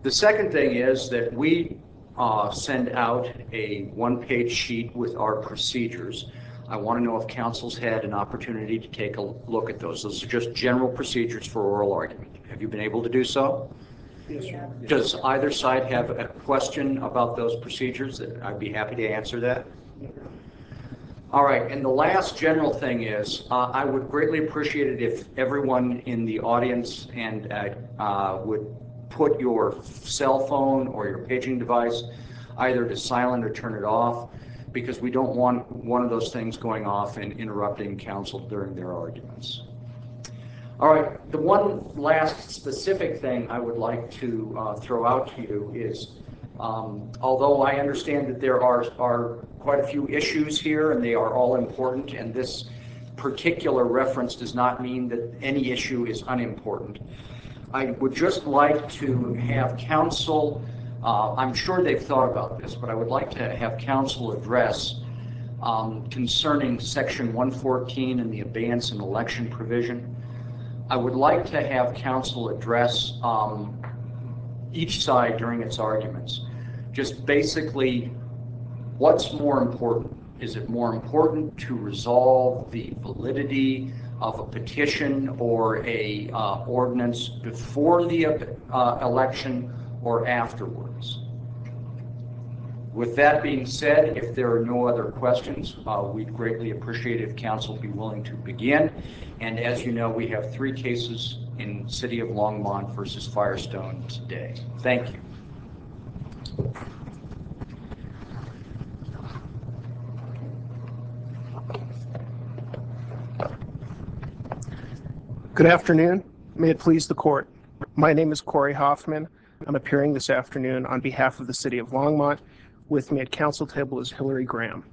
The second thing is that we send out a one-page sheet with our procedures. I want to know if council's had an opportunity to take a look at those. Those are just general procedures for oral argument. Have you been able to do so? Yes, sir. Does either side have a question about those procedures? I'd be happy to answer that. All right, and the last general thing is I would greatly appreciate it if everyone in the audience and would put your cell phone or your paging device either to silent or turn it off, because we don't want one of those things going off and interrupting council during their arguments. All right, the one last specific thing I would like to throw out to you is, although I understand that there are quite a few issues here and they are all important, and this particular reference does not mean that any issue is unimportant, I would just like to have council, I'm sure they've thought about this, but I would like to have council address concerning section 114 and the abeyance and election provision. I would like to have council address each side during its arguments. Just basically, what's more important? Is it more important to resolve the validity of a petition or a ordinance before the election or afterwards? With that being said, if there are no other questions, we'd greatly appreciate if council be willing to begin. And as you know, we have 3 cases in City of Longmont versus Firestone today. Thank you. Good afternoon. May it please the court. My name is Corey Hoffman. I'm appearing this afternoon on behalf of the City of Longmont. With me at council table is Hillary Graham.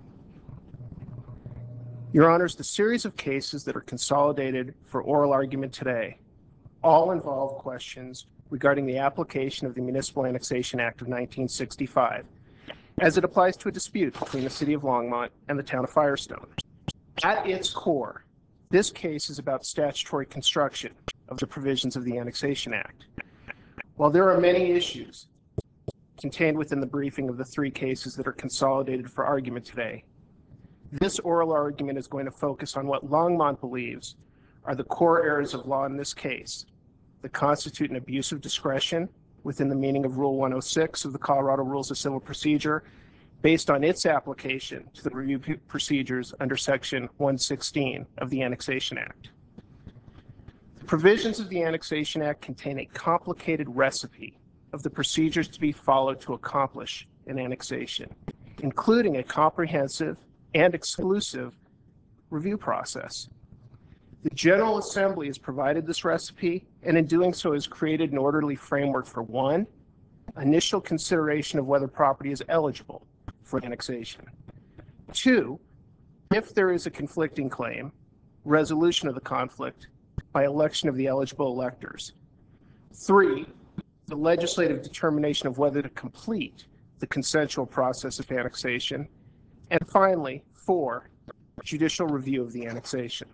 Your Honors, the series of cases that are consolidated for oral argument today all involve questions regarding the application of the Municipal Annexation Act of 1965 as it applies to a dispute between the City of Longmont and the town of Firestone. At its core, this case is about statutory construction of the provisions of the Annexation Act. While there are many issues contained within the briefing of the 3 cases that are consolidated for argument today, this oral argument is going to focus on what Longmont believes are the core areas of law in this case that constitute an abuse of discretion within the meaning of Rule 106 of the Colorado Rules of Civil Procedure based on its application to the review procedures under Section 116 of the Annexation Act. The provisions of the Annexation Act contain a complicated recipe of the procedures to be followed to accomplish an annexation, including a comprehensive and exclusive review process. The General Assembly has provided this recipe, and in doing so has created an orderly framework for 1, initial consideration of whether property is eligible for annexation. 2, if there is a conflicting claim, resolution of the conflict by election of the eligible electors. 3, the legislative determination of whether to complete the consensual process of annexation. And finally, 4, judicial review of the annexation.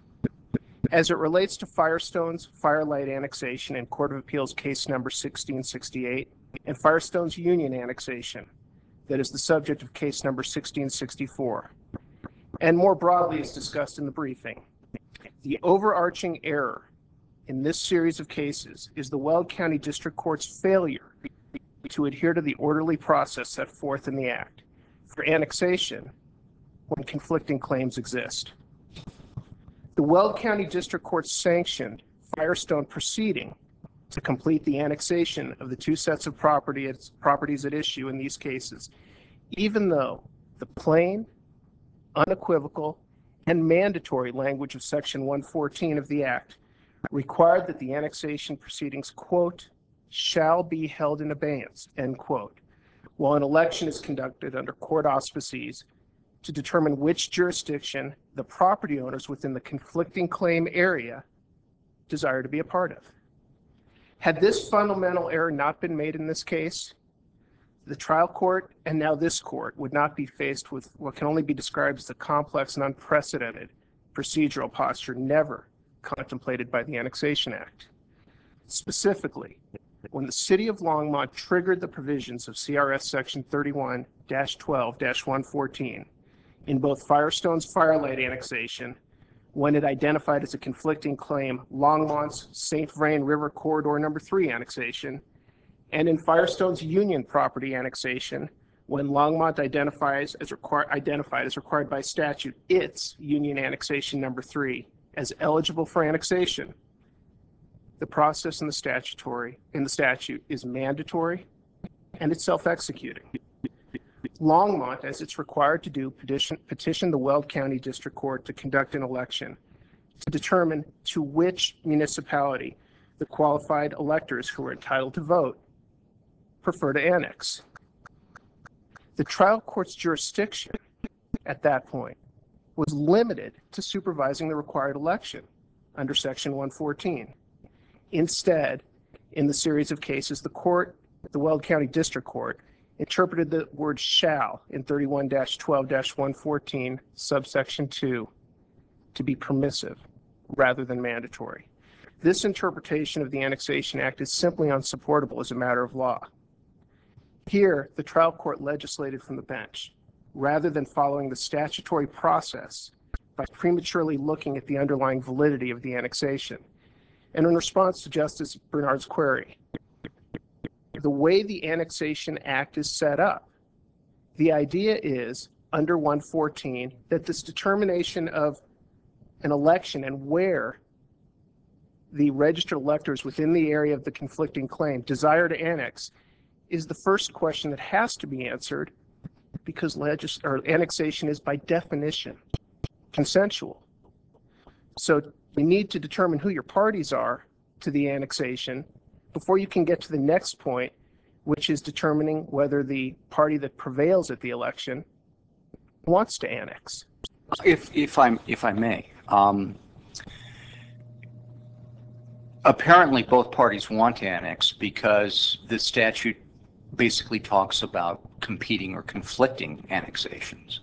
As it relates to Firestone's Firelight annexation in Court of Appeals case number 1668 and Firestone's Union annexation, that is the subject of case number 1664, and more broadly as discussed in the briefing, the overarching error in this series of cases is the Weld County District Court's failure to adhere to the orderly process set forth in the Act for annexation when conflicting claims exist. The Weld County District Court sanctioned Firestone proceeding to complete the annexation of the 2 sets of properties at issue in these cases, even though the plain, unequivocal, and mandatory language of Section 114 of the Act required that the annexation proceedings, quote, shall be held in abeyance, end quote, while an election is conducted under court auspices to determine which jurisdiction the property owners within the conflicting claim area desire to be a part of. Had this fundamental error not been made in this case, the trial court and now this court would not be faced with what can only be described as a complex and unprecedented procedural posture never contemplated by the Annexation Act. Specifically, when the City of Longmont triggered the provisions of CRS Section 31-12-114 in both Firestone's Firelight annexation, when it identified as a conflicting claim Longmont's St. Vrain River Corridor Number 3 annexation, and in Firestone's Union property annexation, when Longmont identified as required by statute its Union annexation Number 3 as eligible for annexation. The process in the statute is mandatory and it's self-executing. Longmont, as it's required to do, petitioned the Weld County District Court to conduct an election to determine to which municipality the qualified electors who are entitled to vote prefer to annex. The trial court's jurisdiction at that point was limited to supervising the required election under Section 114. Instead, in the series of cases, the Weld County District Court interpreted the word shall in 31-12-114, subsection 2, to be permissive rather than mandatory. This interpretation of the Annexation Act is simply unsupportable as a matter of law. Here, the trial court legislated from the bench, rather than following the statutory process by prematurely looking at the underlying validity of the annexation. And in response to Justice Bernard's query, the way the Annexation Act is set up, the idea is, under 114, that this determination of an election and where the registered electors within the area of the conflicting claim desire to annex is the first question that has to be answered, because annexation is by definition consensual. So you need to determine who your parties are to the annexation before you can get to the next point, which is determining whether the party that prevails at the election wants to annex. If I may, apparently both parties want to annex because the statute basically talks about competing or conflicting annexations.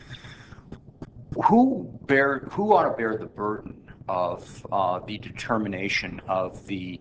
Who ought to bear the burden of the determination of the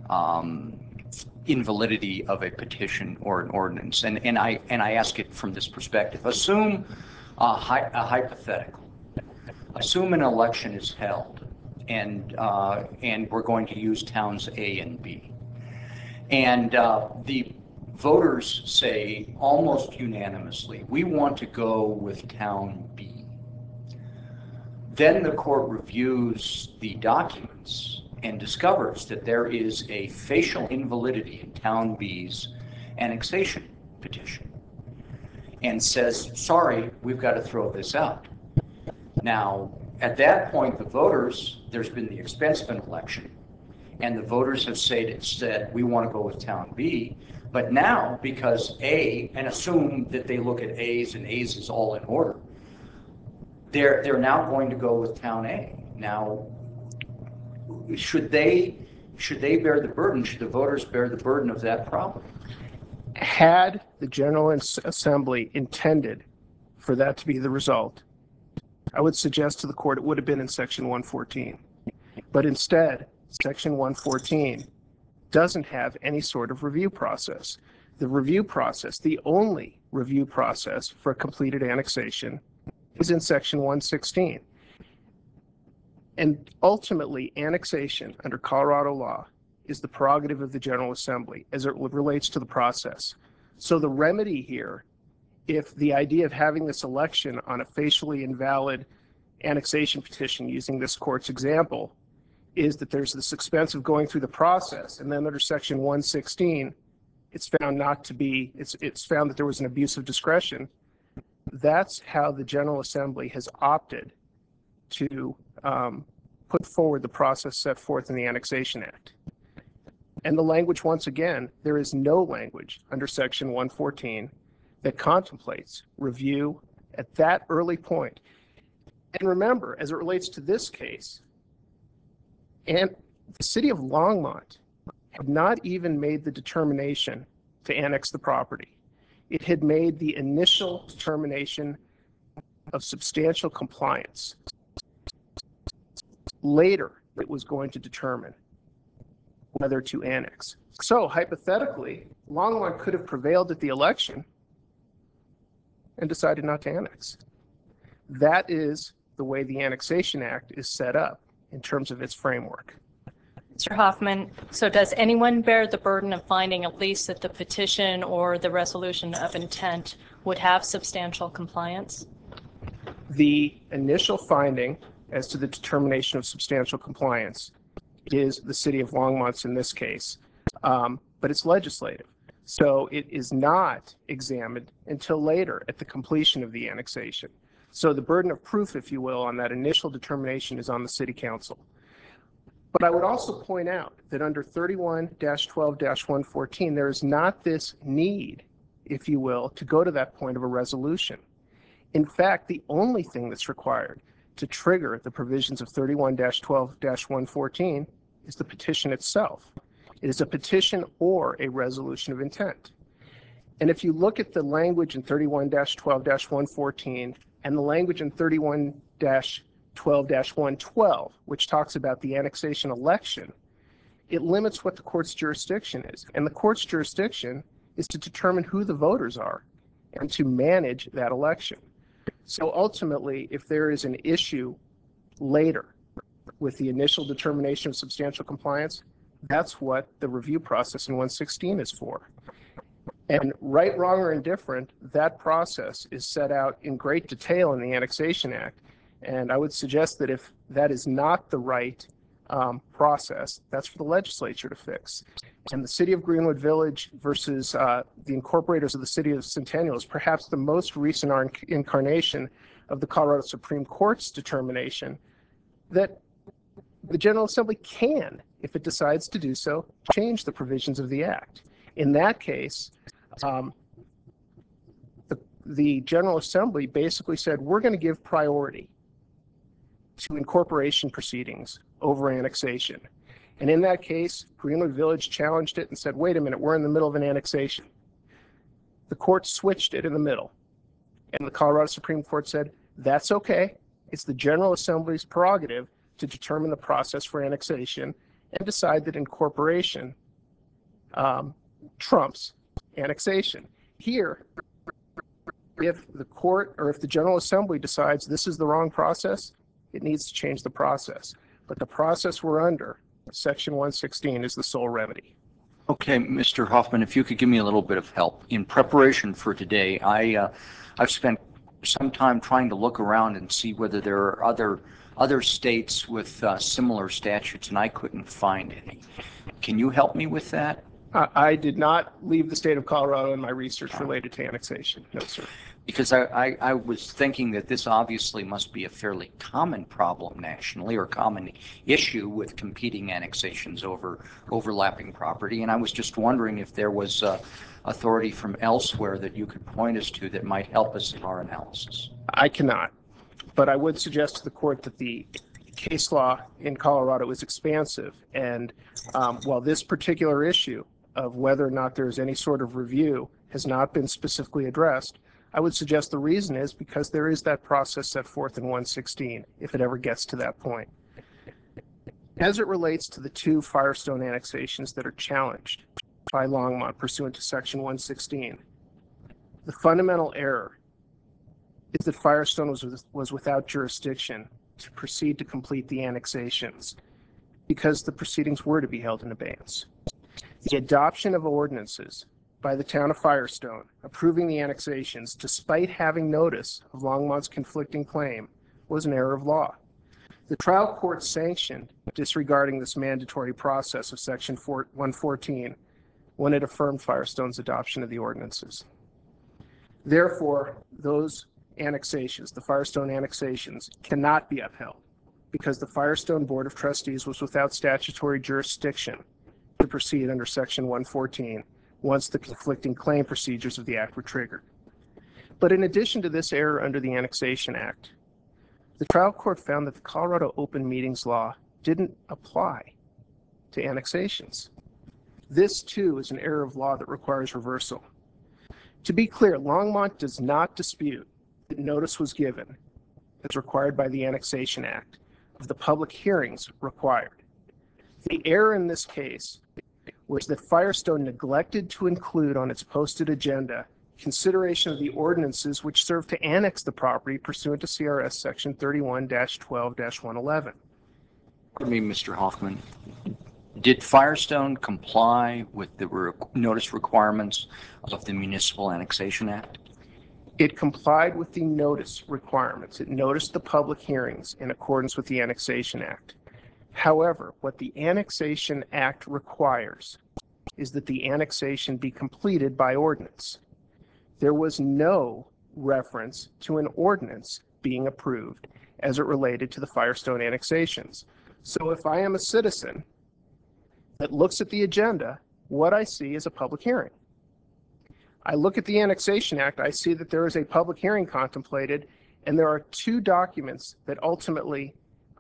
invalidity of a petition or an ordinance? And I ask it from this perspective. Assume a hypothetical. Assume an election is held, and we're going to use towns A and B, and the voters say almost unanimously, we want to go with town B. Then the court reviews the documents and discovers that there is a facial invalidity in town B's annexation petition and says, sorry, we've got to throw this out. Now, at that point, the voters, there's been the expense of an election, and the voters have said we want to go with town B. But now, because A, and assume that they look at A's and A's is all in order, they're now going to go with town A. Now, should they bear the burden? Should the voters bear the burden of that problem? Had the General Assembly intended for that to be the result, I would suggest to the court it would have been in Section 114. But instead, Section 114 doesn't have any sort of review process. The review process, the only review process for a completed annexation, is in Section 116. And ultimately, annexation under Colorado law is the prerogative of the General Assembly as it relates to the process. So the remedy here, if the idea of having this election on a facially invalid annexation petition, using this court's example, is that there's this expense of going through the process, and then under Section 116, it's found that there was an abuse of discretion. That's how the General Assembly has opted to put forward the process set forth in the Annexation Act. And the language, once again, there is no language under Section 114 that contemplates review at that early point. And remember, as it relates to this case, and the city of Longmont had not even made the determination to annex the property. It had made the initial determination of substantial compliance. Later, it was going to determine whether to annex. So hypothetically, Longmont could have prevailed at the election and decided not to annex. That is the way the Annexation Act is set up in terms of its framework. Mr. Hoffman, so does anyone bear the burden of finding at least that the petition or the resolution of intent would have substantial compliance? The initial finding as to the determination of substantial compliance is the city of Longmont's in this case, but it's legislative. So it is not examined until later at the completion of the annexation. So the burden of proof, if you will, on that initial determination is on the city council. But I would also point out that under 31-12-114, there is not this need, if you will, to go to that point of a resolution. In fact, the only thing that's required to trigger the provisions of 31-12-114 is the petition itself. It is a petition or a resolution of intent. And if you look at the language in 31-12-114 and the language in 31-12-112, which talks about the annexation election, it limits what the court's jurisdiction is. And the court's jurisdiction is to determine who the voters are and to manage that election. So ultimately, if there is an issue later with the initial determination of substantial compliance, that's what the review process in 116 is for. And right, wrong, or indifferent, that process is set out in great detail in the Annexation Act. And I would suggest that if that is not the right process, that's for the legislature to fix. And the city of Greenwood Village versus the incorporators of the city of Centennial is perhaps the most recent incarnation of the Colorado Supreme Court's determination that the General Assembly can, if it decides to do so, change the provisions of the Act. In that case, the General Assembly basically said, we're going to give priority to incorporation proceedings over annexation. And in that case, Greenwood Village challenged it and said, wait a minute, we're in the middle of an annexation. The court switched it in the middle. And the Colorado Supreme Court said, that's okay. It's the General Assembly's prerogative to determine the process for annexation and decide that incorporation trumps annexation. Here, if the court or if the General Assembly decides this is the wrong process, it needs to change the process. But the process we're under, Section 116, is the sole remedy. Okay, Mr. Hoffman, if you could give me a little bit of help. In preparation for today, I've spent some time trying to look around and see whether there are other states with similar statutes, and I couldn't find any. Can you help me with that? I did not leave the state of Colorado in my research related to annexation. No, sir. Because I was thinking that this obviously must be a fairly common problem nationally, or common issue with competing annexations over overlapping property. And I was just wondering if there was authority from elsewhere that you could point us to that might help us in our analysis. I cannot. But I would suggest to the court that the case law in Colorado is expansive. And while this particular issue of whether or not there's any sort of review has not been specifically addressed, I would suggest the reason is because there is that process set forth in 116, if it ever gets to that point. As it relates to the two Firestone annexations that are challenged by Longmont pursuant to Section 116, the fundamental error is that Firestone was without jurisdiction to proceed to complete the annexations because the proceedings were to be held in abeyance. The adoption of ordinances by the town of Firestone approving the annexations despite having notice of Longmont's conflicting claim was an error of law. The trial court sanctioned disregarding this mandatory process of Section 114 when it affirmed Firestone's adoption of the ordinances. Therefore, those annexations, the Firestone annexations, cannot be upheld because the Firestone Board of Trustees was without statutory jurisdiction to proceed under Section 114 once the conflicting claim procedures of the Act were triggered. But in addition to this error under the Annexation Act, the trial court found that the Colorado Open Meetings Law didn't apply to annexations. This, too, is an error of law that requires reversal. To be clear, Longmont does not dispute that notice was given, as required by the Annexation Act, of the public hearings required. The error in this case was that Firestone neglected to include on its posted agenda consideration of the ordinances which serve to annex the property pursuant to CRS section 31-12-111. Pardon me, Mr. Hoffman. Did Firestone comply with the notice requirements of the Municipal Annexation Act? It complied with the notice requirements. It noticed the public hearings in accordance with the Annexation Act. However, what the Annexation Act requires is that the annexation be completed by ordinance. There was no reference to an ordinance being approved as it related to the Firestone annexations. So if I am a citizen that looks at the agenda, what I see is a public hearing. I look at the Annexation Act, I see that there is a public hearing contemplated, and there are two documents that ultimately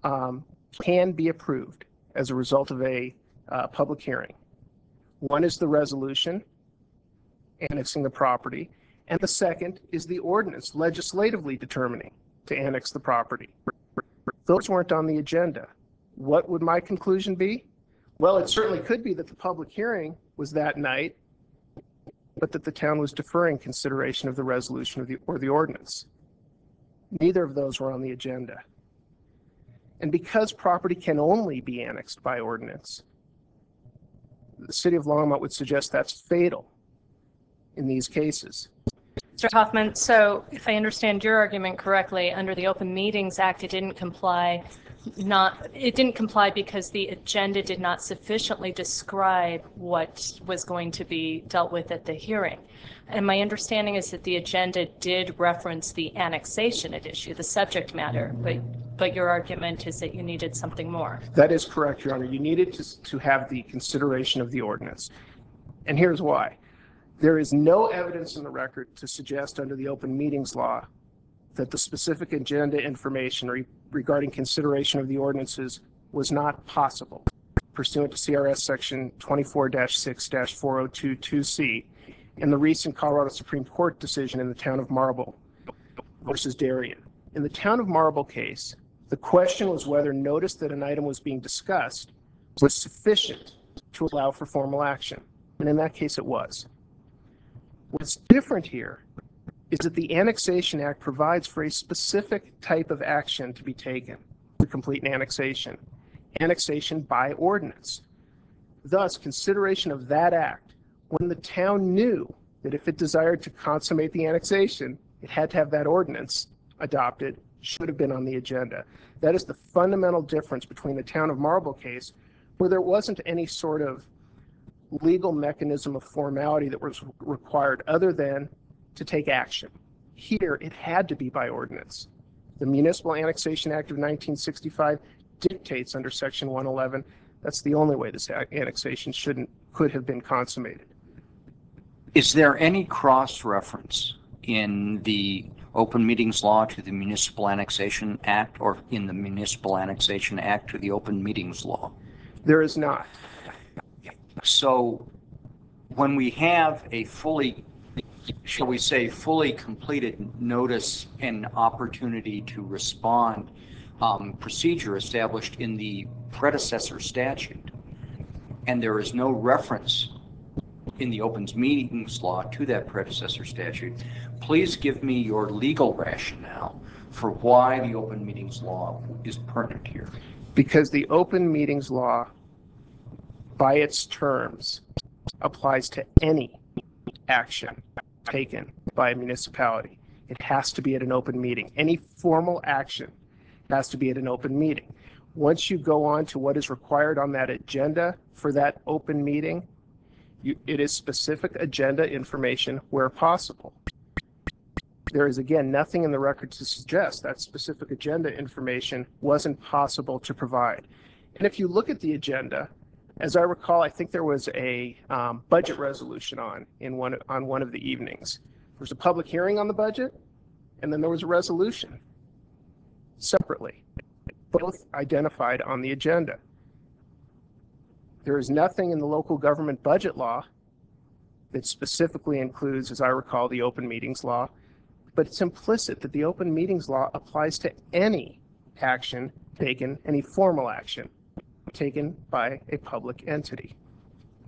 can be approved as a result of a public hearing. One is the resolution annexing the property, and the second is the ordinance legislatively determining to annex the property. Those weren't on the agenda. What would my conclusion be? Well, it certainly could be that the public hearing was that night, but that the town was deferring consideration of the resolution or the ordinance. Neither of those were on the agenda. And because property can only be annexed by ordinance, the city of Longmont would suggest that's fatal in these cases. Mr. Hoffman, so if I understand your argument correctly, under the Open Meetings Act, it didn't comply because the agenda did not sufficiently describe what was going to be dealt with at the hearing. And my understanding is that the agenda did reference the annexation at issue, the subject matter, but your argument is that you needed something more. That is correct, Your Honor. You needed to have the consideration of the ordinance. And here's why. There is no evidence in the record to suggest under the Open Meetings Law that the specific agenda information regarding consideration of the ordinances was not possible pursuant to CRS section 24-6-4022C in the recent Colorado Supreme Court decision in the town of Marble versus Darien. In the town of Marble case, the question was whether notice that an item was being discussed was sufficient to allow for formal action. And in that case, it was. What's different here is that the Annexation Act provides for a specific type of action to be taken to complete an annexation by ordinance. Thus, consideration of that act, when the town knew that if it desired to consummate the annexation, it had to have that ordinance adopted, should have been on the agenda. That is the fundamental difference between the town of Marble case, where there wasn't any sort of legal mechanism of formality that was required other than to take action. Here, it had to be by ordinance. The Municipal Annexation Act of 1965 dictates under Section 111 that's the only way this annexation could have been consummated. Is there any cross-reference in the Open Meetings Law to the Municipal Annexation Act or in the Municipal Annexation Act to the Open Meetings Law? There is not. So when we have a fully completed notice and opportunity to respond procedure established in the predecessor statute, and there is no reference in the Open Meetings Law to that predecessor statute, please give me your legal rationale for why the Open Meetings Law is pertinent here. Because the Open Meetings Law, by its terms, applies to any action taken by a municipality. It has to be at an open meeting. Any formal action has to be at an open meeting. Once you go on to what is required on that agenda for that open meeting, it is specific agenda information where possible. There is, again, nothing in the record to suggest that specific agenda information wasn't possible to provide. And if you look at the agenda, as I recall, I think there was a budget resolution on one of the evenings. There was a public hearing on the budget, and then there was a resolution separately, both identified on the agenda. There is nothing in the local government budget law that specifically includes, as I recall, the Open Meetings Law, but it's implicit that the Open Meetings Law applies to any action taken, any formal action taken by a public entity.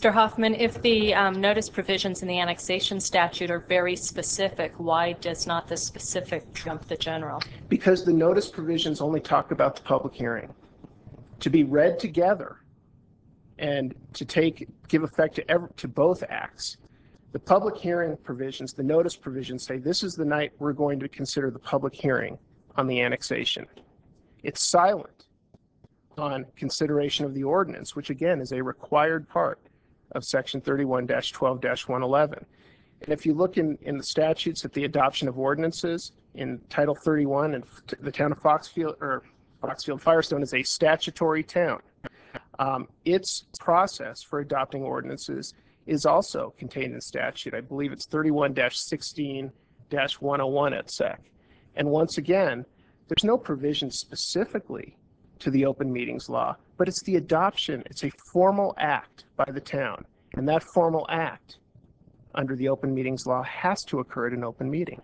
Mr. Hoffman, if the notice provisions in the annexation statute are very specific, why does not the specific trump the general? Because the notice provisions only talk about the public hearing. To be read together and to give effect to both acts, the public hearing provisions, the notice provisions say this is the night we're going to consider the public hearing on the annexation. It's silent on consideration of the ordinance, which again is a required part of section 31-12-111. And if you look in the statutes at the adoption of ordinances in Title 31, and the town of Firestone is a statutory town. Its process for adopting ordinances is also contained in statute. I believe it's 31-16-101 at SEC. And once again, there's no provision specifically to the open meetings law, but it's the adoption. It's a formal act by the town. And that formal act under the open meetings law has to occur at an open meeting.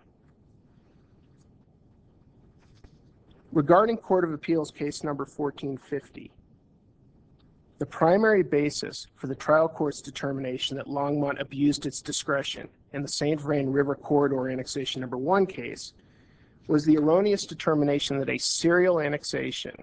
Regarding Court of Appeals case number 1450, the primary basis for the trial court's determination that Longmont abused its discretion in the St. Vrain River Corridor Annexation number 1 case was the erroneous determination that a serial annexation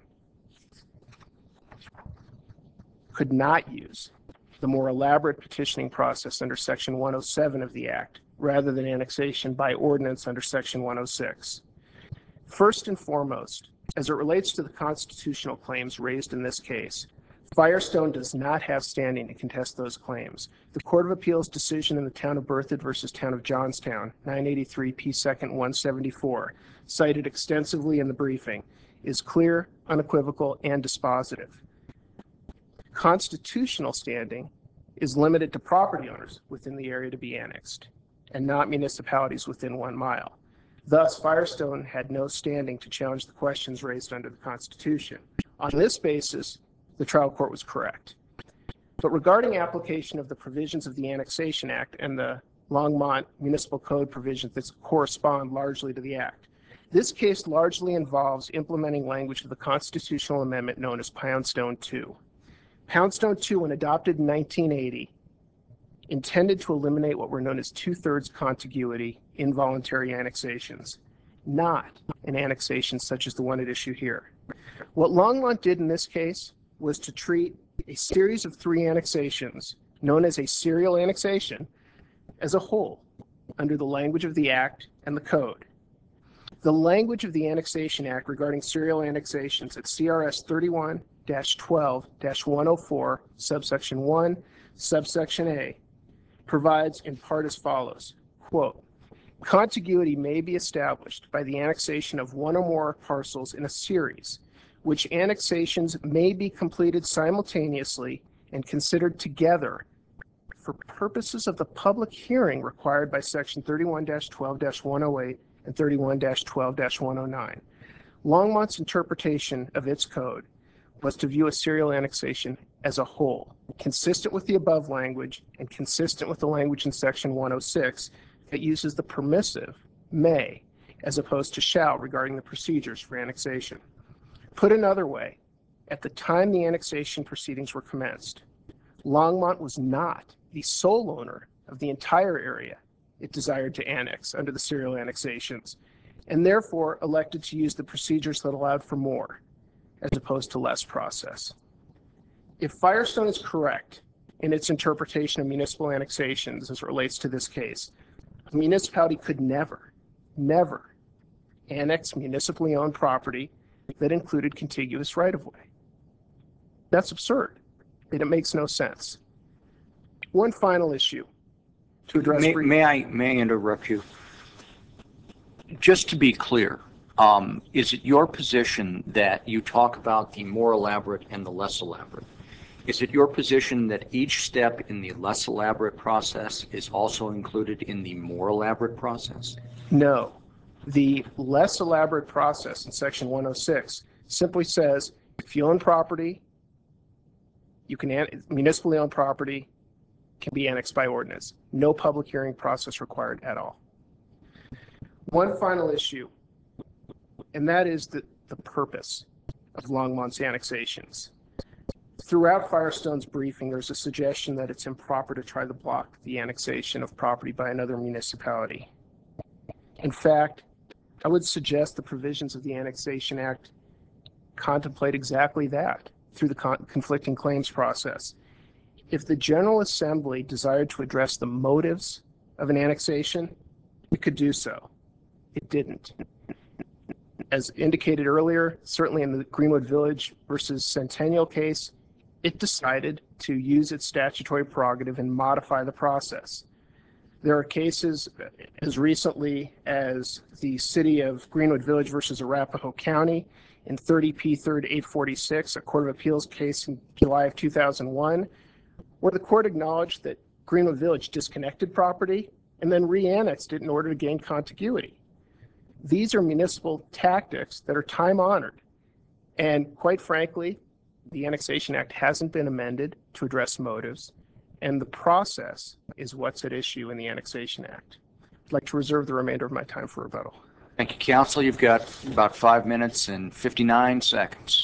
could not use the more elaborate petitioning process under Section 107 of the Act, rather than annexation by ordinance under Section 106. First and foremost, as it relates to the constitutional claims raised in this case, Firestone does not have standing to contest those claims. The Court of Appeals decision in the Town of Berthoud versus Town of Johnstown, 983 P. 2nd 174, cited extensively in the briefing, is clear, unequivocal, and dispositive. Constitutional standing is limited to property owners within the area to be annexed, and not municipalities within 1 mile. Thus, Firestone had no standing to challenge the questions raised under the Constitution. On this basis, the trial court was correct. But regarding application of the provisions of the Annexation Act and the Longmont Municipal Code provisions that correspond largely to the Act, this case largely involves implementing language of the constitutional amendment known as Poundstone II. Poundstone II, when adopted in 1980, intended to eliminate what were known as two-thirds contiguity involuntary annexations, not an annexation such as the one at issue here. What Longmont did in this case was to treat a series of 3 annexations, known as a serial annexation, as a whole under the language of the Act and the Code. The language of the Annexation Act regarding serial annexations at CRS 31-12-104, subsection 1, subsection A, provides in part as follows, quote, contiguity may be established by the annexation of one or more parcels in a series, which annexations may be completed simultaneously and considered together for purposes of the public hearing required by section 31-12-108 and 31-12-109. Longmont's interpretation of its code was to view a serial annexation as a whole, consistent with the above language and consistent with the language in section 106 that uses the permissive may as opposed to shall regarding the procedures for annexation. Put another way, at the time the annexation proceedings were commenced, Longmont was not the sole owner of the entire area it desired to annex under the serial annexations, and therefore elected to use the procedures that allowed for more, as opposed to less process. If Firestone is correct in its interpretation of municipal annexations as it relates to this case, a municipality could never annex municipally owned property that included contiguous right-of-way. That's absurd, and it makes no sense. One final issue to address. May I interrupt you? Just to be clear, is it your position that you talk about the more elaborate and the less elaborate? Is it your position that each step in the less elaborate process is also included in the more elaborate process? No. The less elaborate process in section 106 simply says if you own property, you can municipally owned property can be annexed by ordinance. No public hearing process required at all. One final issue, and that is the purpose of Longmont's annexations. Throughout Firestone's briefing, there's a suggestion that it's improper to try to block the annexation of property by another municipality. In fact, I would suggest the provisions of the Annexation Act contemplate exactly that through the conflicting claims process. If the General Assembly desired to address the motives of an annexation, it could do so. It didn't. As indicated earlier, certainly in the Greenwood Village versus Centennial case, it decided to use its statutory prerogative and modify the process. There are cases as recently as the City of Greenwood Village versus Arapahoe County in 30P 3rd 846, a Court of Appeals case in July of 2001, where the court acknowledged that Greenwood Village disconnected property and then re-annexed it in order to gain contiguity. These are municipal tactics that are time-honored. And quite frankly, the Annexation Act hasn't been amended to address motives, and the process is what's at issue in the Annexation Act. I'd like to reserve the remainder of my time for rebuttal. Thank you, Counsel. You've got about 5 minutes and 59 seconds.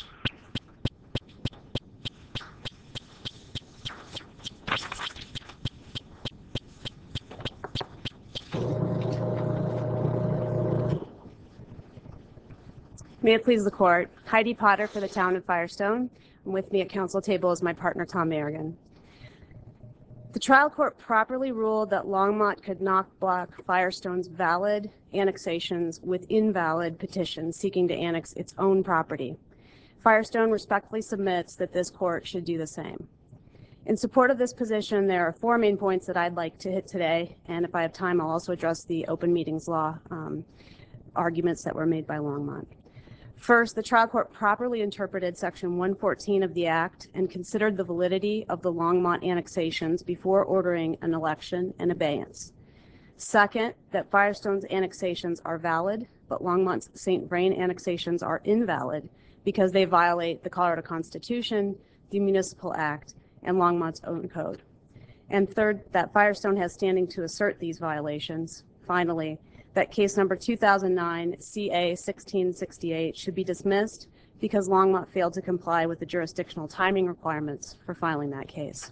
May it please the court. Heidi Potter for the town of Firestone. And with me at council table is my partner, Tom Merrigan. The trial court properly ruled that Longmont could not block Firestone's valid annexations with invalid petitions seeking to annex its own property. Firestone respectfully submits that this court should do the same. In support of this position, there are 4 main points that I'd like to hit today, and if I have time, I'll also address the open meetings law arguments that were made by Longmont. First, the trial court properly interpreted Section 114 of the Act and considered the validity of the Longmont annexations before ordering an election and abeyance. Second, that Firestone's annexations are valid, but Longmont's St. Vrain annexations are invalid because they violate the Colorado Constitution, the Municipal Act, and Longmont's own code. And third, that Firestone has standing to assert these violations. Finally, that case number 2009 CA 1668 should be dismissed because Longmont failed to comply with the jurisdictional timing requirements for filing that case.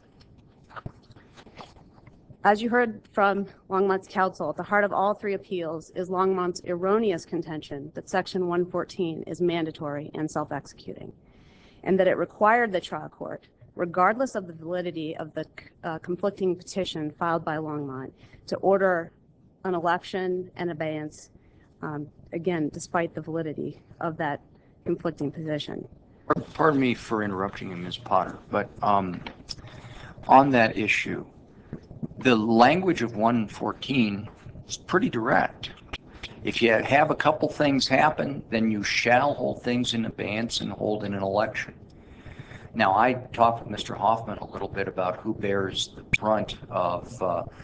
As you heard from Longmont's counsel, at the heart of all 3 appeals is Longmont's erroneous contention that Section 114 is mandatory and self-executing, and that it required the trial court, regardless of the validity of the conflicting petition filed by Longmont, to order an election and abeyance, again, despite the validity of that conflicting position. Pardon me for interrupting you, Ms. Potter, but on that issue, the language of 114 is pretty direct. If you have a couple things happen, then you shall hold things in abeyance and hold in an election. Now, I talked with Mr. Hoffman a little bit about who bears the brunt of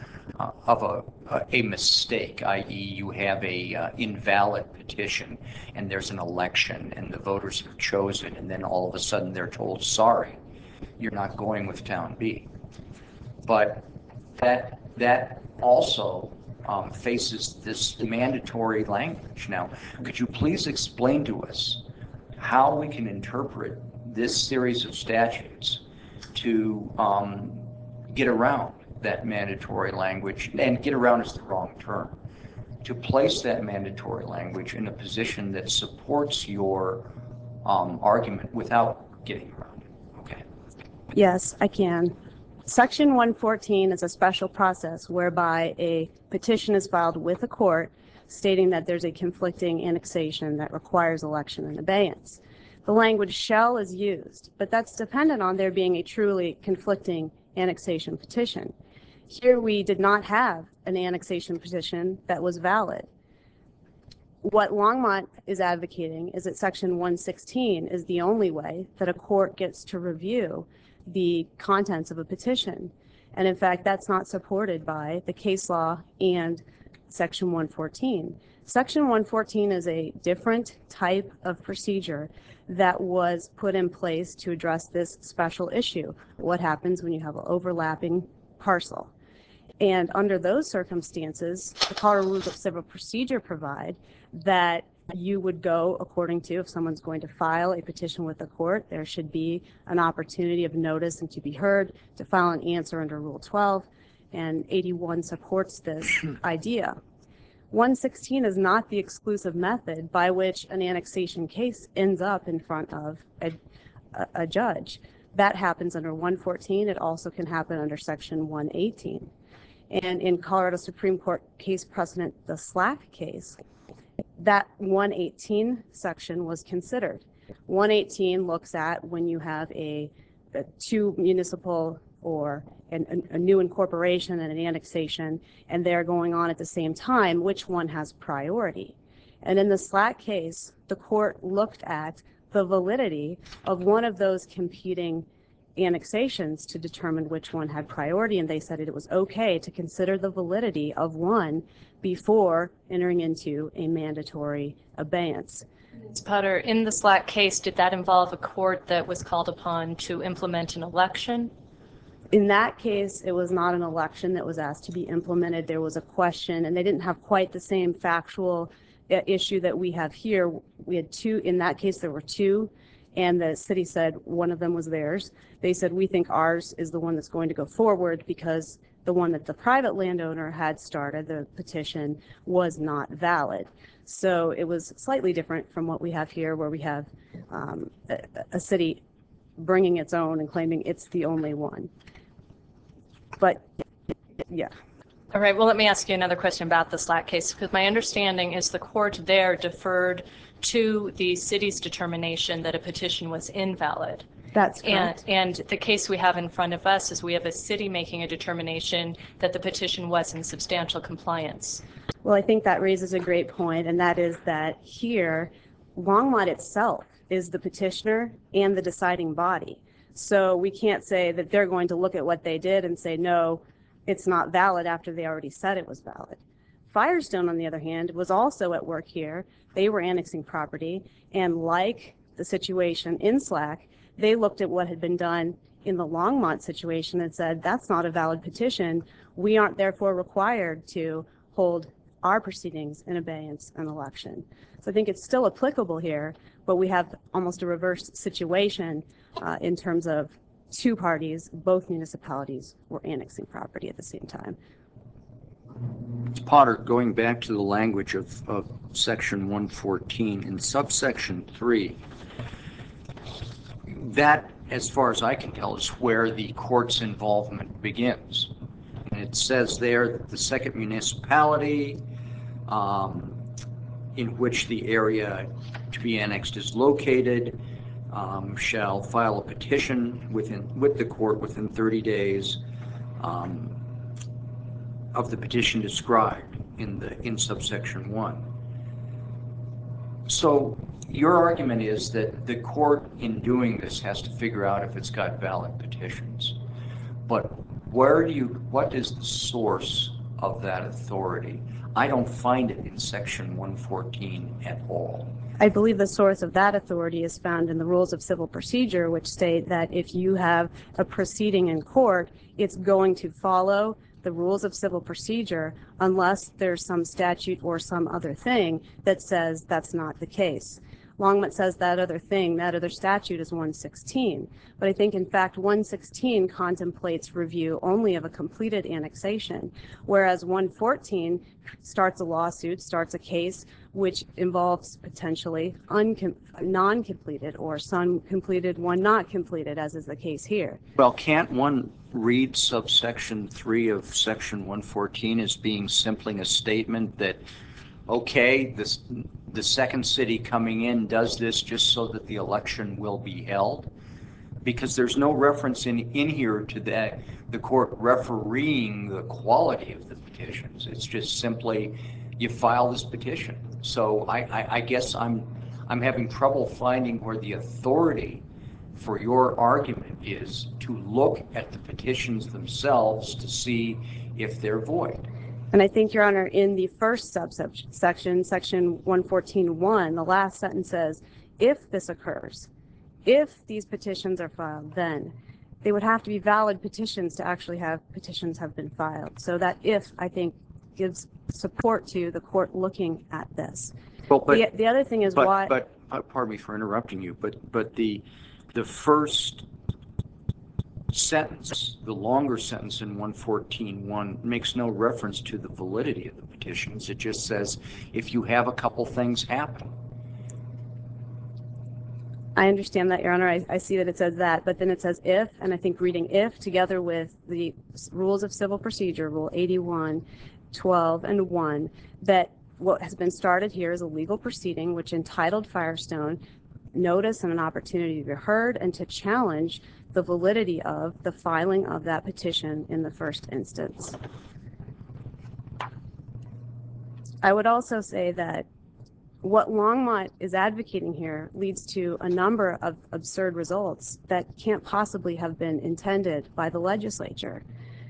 a mistake, i.e. you have a invalid petition and there's an election and the voters have chosen, and then all of a sudden they're told, sorry, you're not going with Town B. But that also faces this mandatory language. Now, could you please explain to us how we can interpret this series of statutes to get around that mandatory language, and get around is the wrong term, to place that mandatory language in a position that supports your argument without getting around it? Okay. Yes, I can. Section 114 is a special process whereby a petition is filed with a court stating that there's a conflicting annexation that requires election and abeyance. The language shall is used, but that's dependent on there being a truly conflicting annexation petition. Here we did not have an annexation petition that was valid. What Longmont is advocating is that Section 116 is the only way that a court gets to review the contents of a petition. And in fact, that's not supported by the case law and Section 114. Section 114 is a different type of procedure that was put in place to address this special issue. What happens when you have an overlapping parcel? And under those circumstances, the Colorado Rules of Civil Procedure provide that you would go according to, if someone's going to file a petition with the court, there should be an opportunity of notice and to be heard, to file an answer under Rule 12, and 81 supports this idea. 116 is not the exclusive method by which an annexation case ends up in front of a judge. That happens under 114. It also can happen under Section 118. And in Colorado Supreme Court case precedent, the Slack case, that 118 section was considered. 118 looks at when you have a two municipal or a new incorporation and an annexation, and they're going on at the same time, which one has priority. And in the Slack case, the court looked at the validity of one of those competing annexations to determine which one had priority, and they said it was okay to consider the validity of one before entering into a mandatory abeyance. Ms. Potter, in the Slack case, did that involve a court that was called upon to implement an election? In that case, it was not an election that was asked to be implemented. There was a question, and they didn't have quite the same factual issue that we have here. We had two. In that case, there were two, and the city said one of them was theirs. They said, we think ours is the one that's going to go forward because the one that the private landowner had started, the petition, was not valid. So it was slightly different from what we have here, where we have a city bringing its own and claiming it's the only one. But yeah. All right, well, let me ask you another question about the Slack case, because my understanding is the court there deferred to the city's determination that a petition was invalid. That's correct. And the case we have in front of us is we have a city making a determination that the petition was in substantial compliance. Well, I think that raises a great point, and that is that here, Longmont itself is the petitioner and the deciding body. So we can't say that they're going to look at what they did and say, no, it's not valid after they already said it was valid. Firestone, on the other hand, was also at work here. They were annexing property, and like the situation in Slack, they looked at what had been done in the Longmont situation and said, that's not a valid petition. We aren't therefore required to hold our proceedings in abeyance and election. So I think it's still applicable here, but we have almost a reverse situation in terms of two parties, both municipalities were annexing property at the same time. Ms. Potter, going back to the language of Section 114, in subsection 3, that, as far as I can tell, is where the court's involvement begins. And it says there that the second municipality in which the area to be annexed is located shall file a petition with the court within 30 days of the petition described in subsection 1. So your argument is that the court in doing this has to figure out if it's got valid petitions. But what is the source of that authority? I don't find it in Section 114 at all. I believe the source of that authority is found in the rules of civil procedure, which state that if you have a proceeding in court, it's going to follow the rules of civil procedure unless there's some statute or some other thing that says that's not the case. Longmont says that other thing, that other statute is 116. But I think, in fact, 116 contemplates review only of a completed annexation, whereas 114 starts a lawsuit, starts a case which involves potentially non-completed or some completed, one not completed, as is the case here. Well, can't one read subsection 3 of Section 114 as being simply a statement that, okay, the second city coming in does this just so that the election will be held? Because there's no reference in here to the court refereeing the quality of the petitions. It's just simply you file this petition. So I guess I'm having trouble finding where the authority for your argument is to look at the petitions themselves to see if they're void. And I think, Your Honor, in the first subsection, Section 114.1, the last sentence says, if this occurs, if these petitions are filed, then they would have to be valid petitions to actually have petitions have been filed. So that if, I think, gives support to the court looking at this. Well, but, The other thing is why. but, pardon me for interrupting you, but the first sentence, the longer sentence in 114.1 makes no reference to the validity of the petitions. It just says, if you have a couple things happen. I understand that, Your Honor. I see that it says that, but then it says if, and I think reading if together with the rules of civil procedure, Rule 81, 12, and 1, that what has been started here is a legal proceeding which entitled Firestone notice and an opportunity to be heard and to challenge the validity of the filing of that petition in the first instance. I would also say that what Longmont is advocating here leads to a number of absurd results that can't possibly have been intended by the legislature.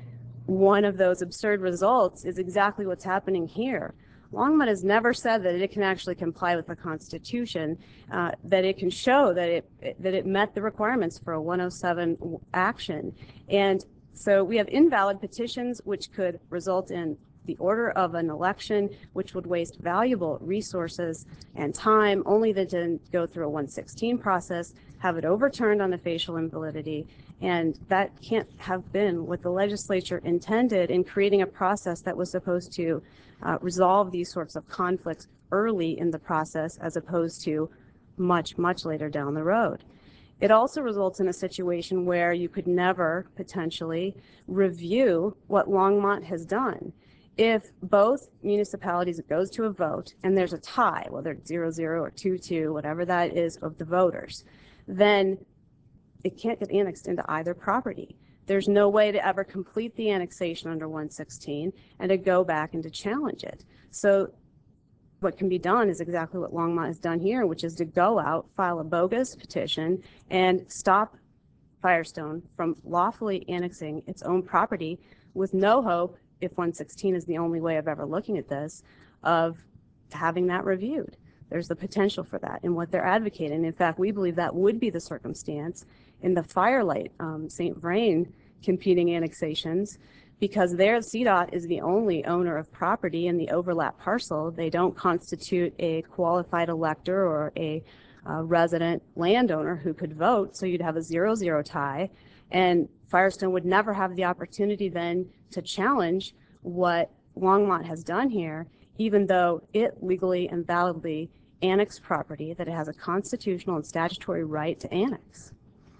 One of those absurd results is exactly what's happening here. Longmont has never said that it can actually comply with the Constitution, that it can show that it met the requirements for a 107 action. And so we have invalid petitions which could result in the order of an election, which would waste valuable resources and time, only to go through a 116 process, have it overturned on the facial invalidity. And that can't have been what the legislature intended in creating a process that was supposed to resolve these sorts of conflicts early in the process, as opposed to much, much later down the road. It also results in a situation where you could never potentially review what Longmont has done. If both municipalities, it goes to a vote and there's a tie, whether it's 0-0 or 2-2, whatever that is of the voters, then it can't get annexed into either property. There's no way to ever complete the annexation under 116 and to go back and to challenge it. So what can be done is exactly what Longmont has done here, which is to go out, file a bogus petition, and stop Firestone from lawfully annexing its own property with no hope, if 116 is the only way of ever looking at this, of having that reviewed. There's the potential for that in what they're advocating. In fact, we believe that would be the circumstance in the Firelight St. Vrain competing annexations, because their CDOT is the only owner of property in the overlap parcel. They don't constitute a qualified elector or a resident landowner who could vote, so you'd have a 0-0 tie, and Firestone would never have the opportunity then to challenge what Longmont has done here, even though it legally and validly annexed property that it has a constitutional and statutory right to annex.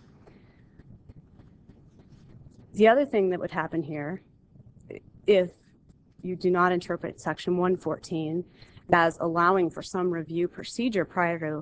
The other thing that would happen here, if you do not interpret Section 114 as allowing for some review procedure prior to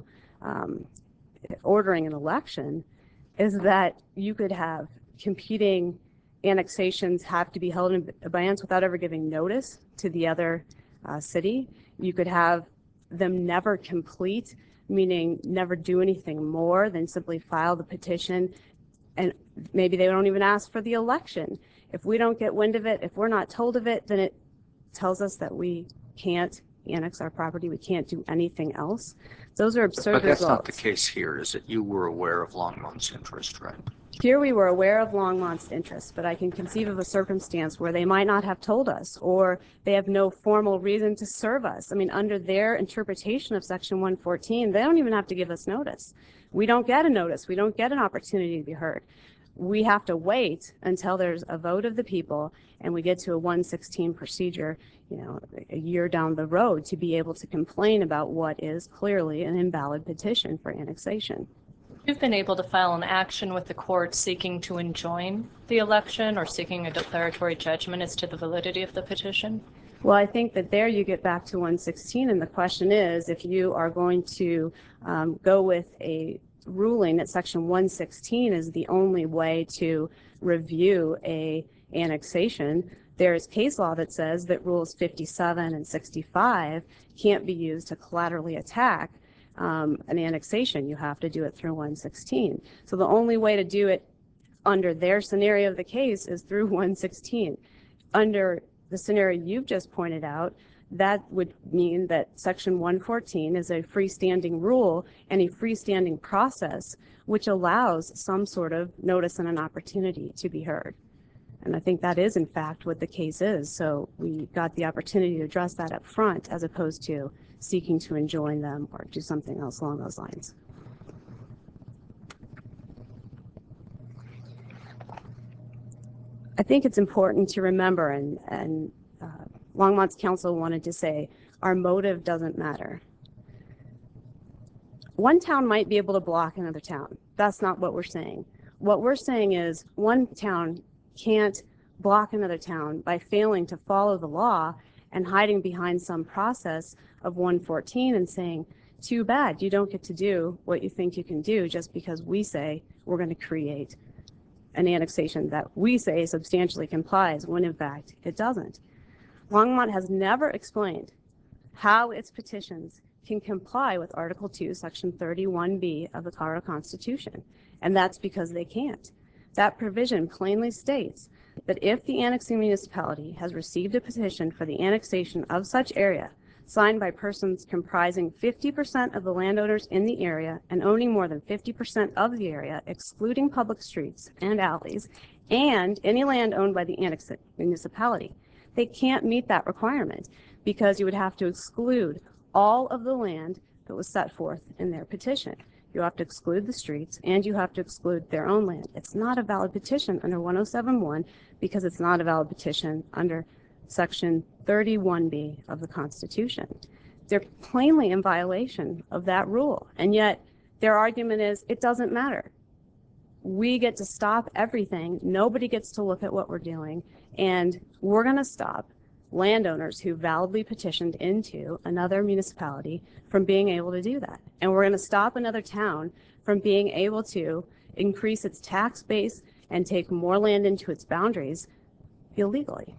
ordering an election, is that you could have competing annexations have to be held in abeyance without ever giving notice to the other city. You could have them never complete, meaning never do anything more than simply file the petition, and maybe they don't even ask for the election. If we don't get wind of it, if we're not told of it, then it tells us that we can't annex our property, we can't do anything else. Those are absurd results. But that's not the case here, is it? You were aware of Longmont's interest, right? Here we were aware of Longmont's interest, but I can conceive of a circumstance where they might not have told us, or they have no formal reason to serve us. I mean, under their interpretation of Section 114, they don't even have to give us notice. We don't get a notice. We don't get an opportunity to be heard. We have to wait until there's a vote of the people and we get to a 116 procedure, a year down the road, to be able to complain about what is clearly an invalid petition for annexation. You've been able to file an action with the court seeking to enjoin the election or seeking a declaratory judgment as to the validity of the petition? Well, I think that there you get back to 116, and the question is, if you are going to go with a ruling that Section 116 is the only way to review a annexation, there is case law that says that Rules 57 and 65 can't be used to collaterally attack an annexation. You have to do it through 116. So the only way to do it under their scenario of the case is through 116. Under the scenario you've just pointed out, that would mean that Section 114 is a freestanding rule and a freestanding process which allows some sort of notice and an opportunity to be heard. And I think that is, in fact, what the case is. So we got the opportunity to address that up front as opposed to seeking to enjoin them or do something else along those lines. I think it's important to remember, and Longmont's counsel wanted to say, our motive doesn't matter. One town might be able to block another town. That's not what we're saying. What we're saying is one town can't block another town by failing to follow the law and hiding behind some process of 114 and saying, too bad, you don't get to do what you think you can do just because we say we're going to create an annexation that we say substantially complies when in fact it doesn't. Longmont has never explained how its petitions can comply with Article 2, Section 31B of the Colorado Constitution, and that's because they can't. That provision plainly states that if the annexing municipality has received a petition for the annexation of such area signed by persons comprising 50% of the landowners in the area and owning more than 50% of the area, excluding public streets and alleys, and any land owned by the annexing municipality, they can't meet that requirement because you would have to exclude all of the land that was set forth in their petition. You have to exclude the streets and you have to exclude their own land. It's not a valid petition under 107.1 because it's not a valid petition under Section 31B of the Constitution. They're plainly in violation of that rule, and yet their argument is it doesn't matter. We get to stop everything. Nobody gets to look at what we're doing, and we're going to stop landowners who validly petitioned into another municipality from being able to do that. And we're going to stop another town from being able to increase its tax base and take more land into its boundaries illegally.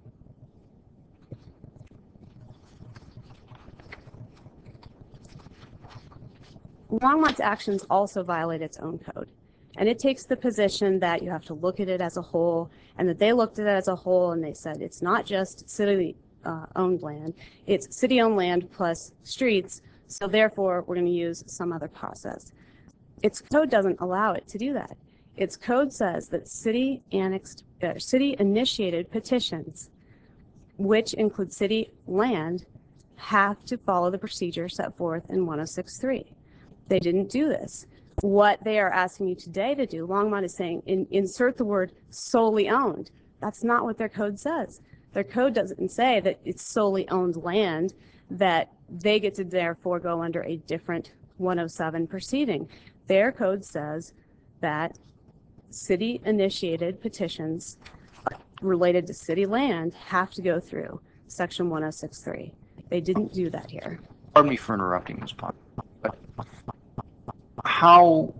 Longmont's actions also violate its own code. And it takes the position that you have to look at it as a whole, and that they looked at it as a whole and they said it's not just city-owned land, it's city-owned land plus streets, so therefore we're going to use some other process. Its code doesn't allow it to do that. Its code says that city-initiated petitions, which include city land, have to follow the procedure set forth in 106.3. They didn't do this. What they are asking you today to do, Longmont is saying, insert the word solely owned. That's not what their code says. Their code doesn't say that it's solely owned land, that they get to therefore go under a different 107 proceeding. Their code says that city-initiated petitions related to city land have to go through Section 106.3. They didn't do that here. Pardon me for interrupting, Ms. Pond, but how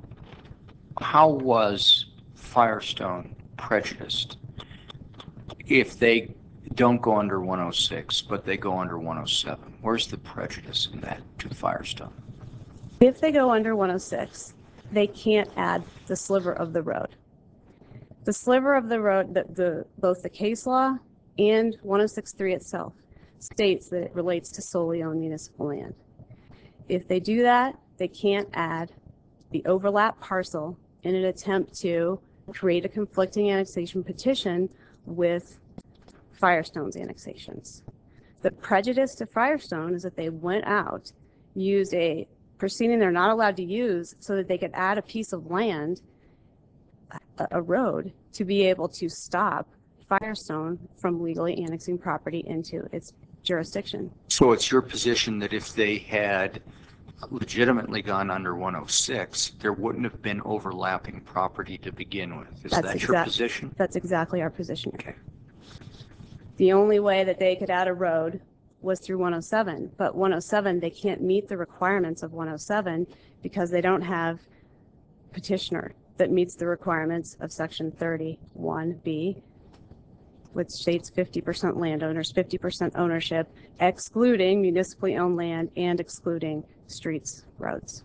was Firestone prejudiced if they don't go under 106, but they go under 107? Where's the prejudice in that to Firestone? If they go under 106, they can't add the sliver of the road. The sliver of the road, both the case law and 106.3 itself states that it relates to solely owned municipal land. If they do that, they can't add the overlap parcel in an attempt to create a conflicting annexation petition with Firestone's annexations. The prejudice to Firestone is that they went out, used a proceeding they're not allowed to use so that they could add a piece of land, a road, to be able to stop Firestone from legally annexing property into its jurisdiction. So it's your position that if they had legitimately gone under 106, there wouldn't have been overlapping property to begin with. Is that your position? That's exactly our position. Okay. The only way that they could add a road was through 107, but 107, they can't meet the requirements of 107 because they don't have petitioner that meets the requirements of Section 31B, which states 50% landowners, 50% ownership, excluding municipally owned land and excluding streets, roads.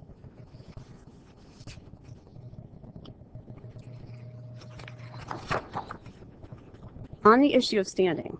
On the issue of standing,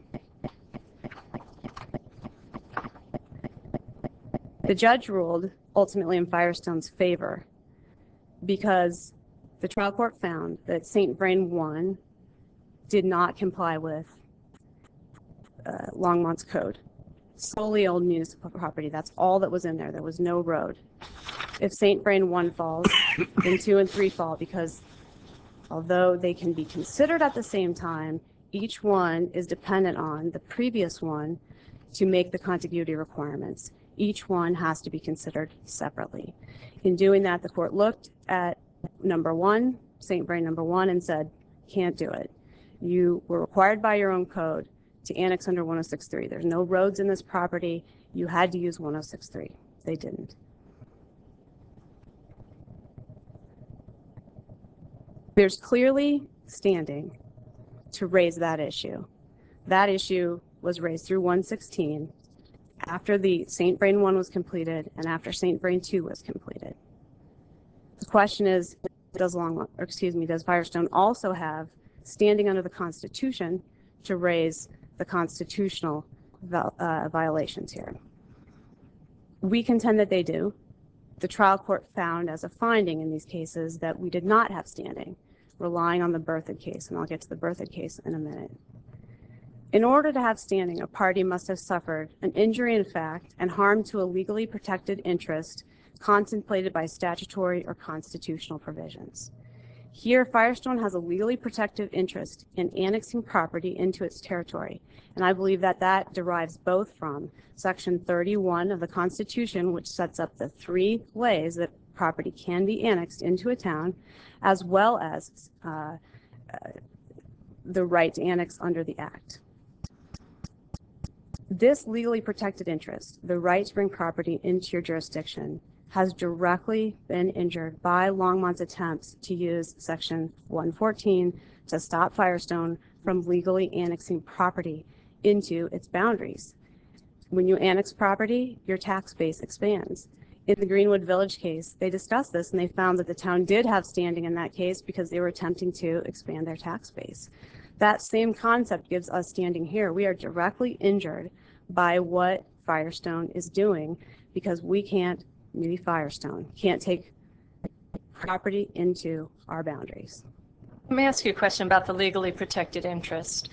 the judge ruled ultimately in Firestone's favor because the trial court found that St. Vrain 1 did not comply with Longmont's code. Solely owned municipal property. That's all that was in there. There was no road. If St. Vrain 1 falls, then 2 and 3 fall, because although they can be considered at the same time, each one is dependent on the previous one to make the contiguity requirements. Each one has to be considered separately. In doing that, the court looked at number 1, St. Vrain number 1, and said, can't do it. You were required by your own code to annex under 106.3. There's no roads in this property. You had to use 106.3. They didn't. There's clearly standing to raise that issue. That issue was raised through 116 after the St. Vrain 1 was completed and after St. Vrain 2 was completed. The question is, does Firestone also have standing under the Constitution to raise the constitutional violations here? We contend that they do. The trial court found as a finding in these cases that we did not have standing, relying on the Berthoud case, and I'll get to the Berthoud case in a minute. In order to have standing, a party must have suffered an injury in fact and harm to a legally protected interest contemplated by statutory or constitutional provisions. Here, Firestone has a legally protected interest in annexing property into its territory, and I believe that that derives both from Section 31 of the Constitution, which sets up the 3 ways that property can be annexed into a town, as well as the right to annex under the Act. This legally protected interest, the right to bring property into your jurisdiction, has directly been injured by Longmont's attempts to use Section 114 to stop Firestone from legally annexing property into its boundaries. When you annex property, your tax base expands. In the Greenwood Village case, they discussed this and they found that the town did have standing in that case because they were attempting to expand their tax base. That same concept gives us standing here. We are directly injured by what Firestone is doing because we can't, maybe Firestone, can't take property into our boundaries. Let me ask you a question about the legally protected interest.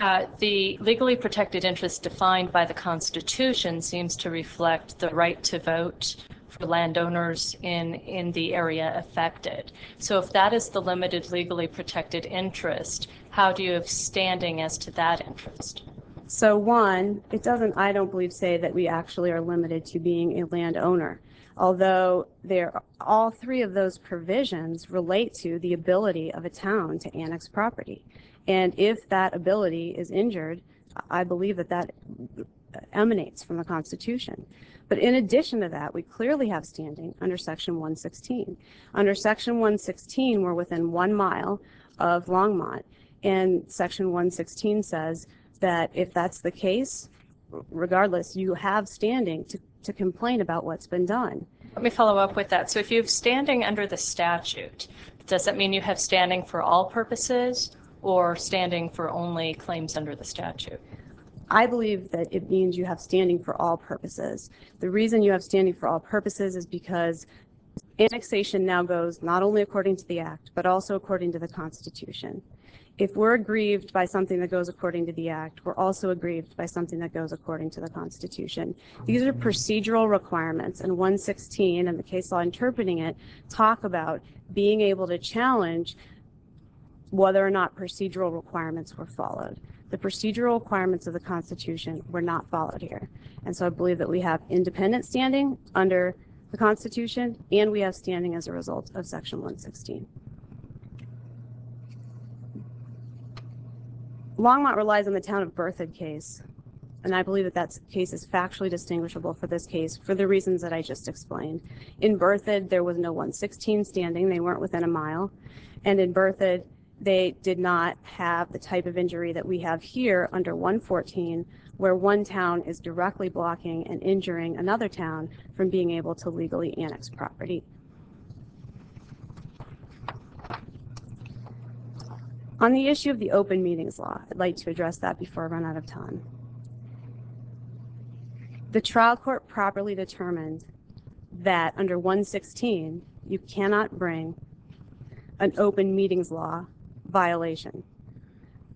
The legally protected interest defined by the Constitution seems to reflect the right to vote for landowners in the area affected. So if that is the limited legally protected interest, how do you have standing as to that interest? So one, it doesn't, I don't believe, say that we actually are limited to being a landowner, although all 3 of those provisions relate to the ability of a town to annex property. And if that ability is injured, I believe that that emanates from the Constitution. But in addition to that, we clearly have standing under Section 116. Under Section 116, we're within 1 mile of Longmont, and Section 116 says that if that's the case, regardless, you have standing to complain about what's been done. Let me follow up with that. So if you have standing under the statute, does that mean you have standing for all purposes or standing for only claims under the statute? I believe that it means you have standing for all purposes. The reason you have standing for all purposes is because annexation now goes not only according to the Act, but also according to the Constitution. If we're aggrieved by something that goes according to the Act, we're also aggrieved by something that goes according to the Constitution. These are procedural requirements, and 116 and the case law interpreting it talk about being able to challenge whether or not procedural requirements were followed. The procedural requirements of the Constitution were not followed here. And so I believe that we have independent standing under the Constitution, and we have standing as a result of Section 116. Longmont relies on the town of Berthoud case, and I believe that that case is factually distinguishable for this case for the reasons that I just explained. In Berthoud, there was no 116 standing. They weren't within a mile. And in Berthoud, they did not have the type of injury that we have here under 114, where one town is directly blocking and injuring another town from being able to legally annex property. On the issue of the open meetings law, I'd like to address that before I run out of time. The trial court properly determined that under 116, you cannot bring an open meetings law violation.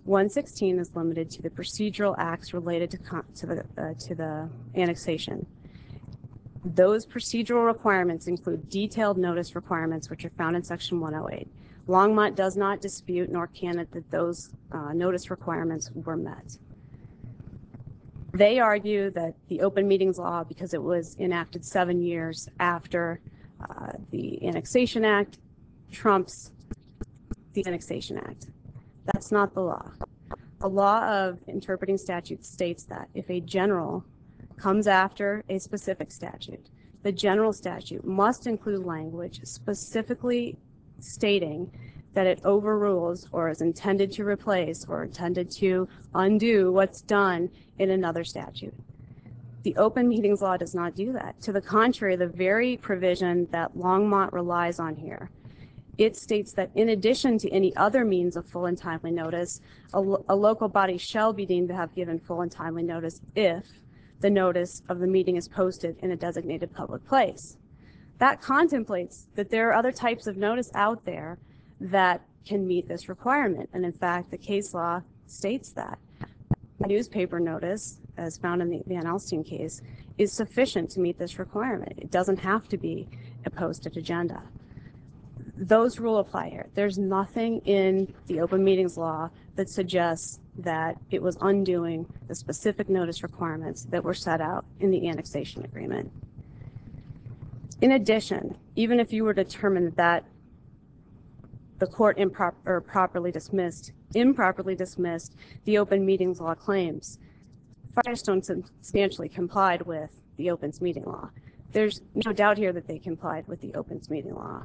116 is limited to the procedural acts related to the annexation. Those procedural requirements include detailed notice requirements, which are found in Section 108. Longmont does not dispute, nor can it, that those notice requirements were met. They argue that the Open Meetings Law, because it was enacted 7 years after the Annexation Act, trumps the Annexation Act. That's not the law. The law of interpreting statutes states that if a general comes after a specific statute, the general statute must include language specifically stating that it overrules or is intended to replace or intended to undo what's done in another statute. The Open Meetings Law does not do that. To the contrary, the very provision that Longmont relies on here, it states that in addition to any other means of full and timely notice, a local body shall be deemed to have given full and timely notice if the notice of the meeting is posted in a designated public place. That contemplates that there are other types of notice out there that can meet this requirement. And in fact, the case law states that. Newspaper notice, as found in the Van Alstyne case, is sufficient to meet this requirement. It doesn't have to be a posted agenda. Those rules apply here. There's nothing in the Open Meetings Law that suggests that it was undoing the specific notice requirements that were set out in the annexation agreement. In addition, even if you were to determine that the court improperly dismissed the Open Meetings Law claims, Firestone substantially complied with the Opens Meeting Law. There's no doubt here that they complied with the Opens Meeting Law.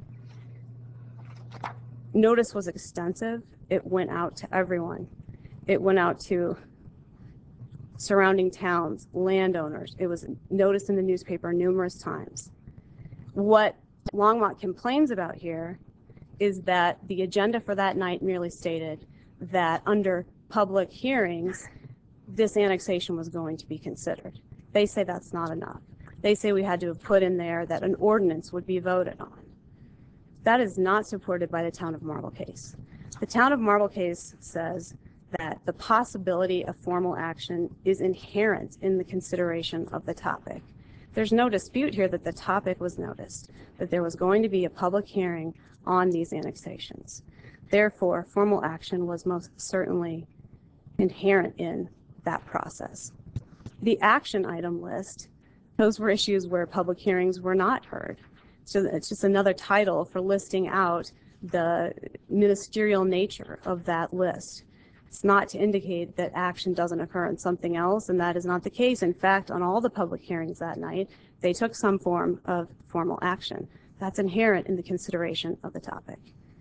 Notice was extensive. It went out to everyone. It went out to surrounding towns, landowners. It was noticed in the newspaper numerous times. What Longmont complains about here is that the agenda for that night merely stated that under public hearings, this annexation was going to be considered. They say that's not enough. They say we had to have put in there that an ordinance would be voted on. That is not supported by the Town of Marble case. The Town of Marble case says that the possibility of formal action is inherent in the consideration of the topic. There's no dispute here that the topic was noticed, that there was going to be a public hearing on these annexations. Therefore, formal action was most certainly inherent in that process. The action item list, those were issues where public hearings were not heard. So it's just another title for listing out the ministerial nature of that list. It's not to indicate that action doesn't occur in something else, and that is not the case. In fact, on all the public hearings that night, they took some form of formal action. That's inherent in the consideration of the topic.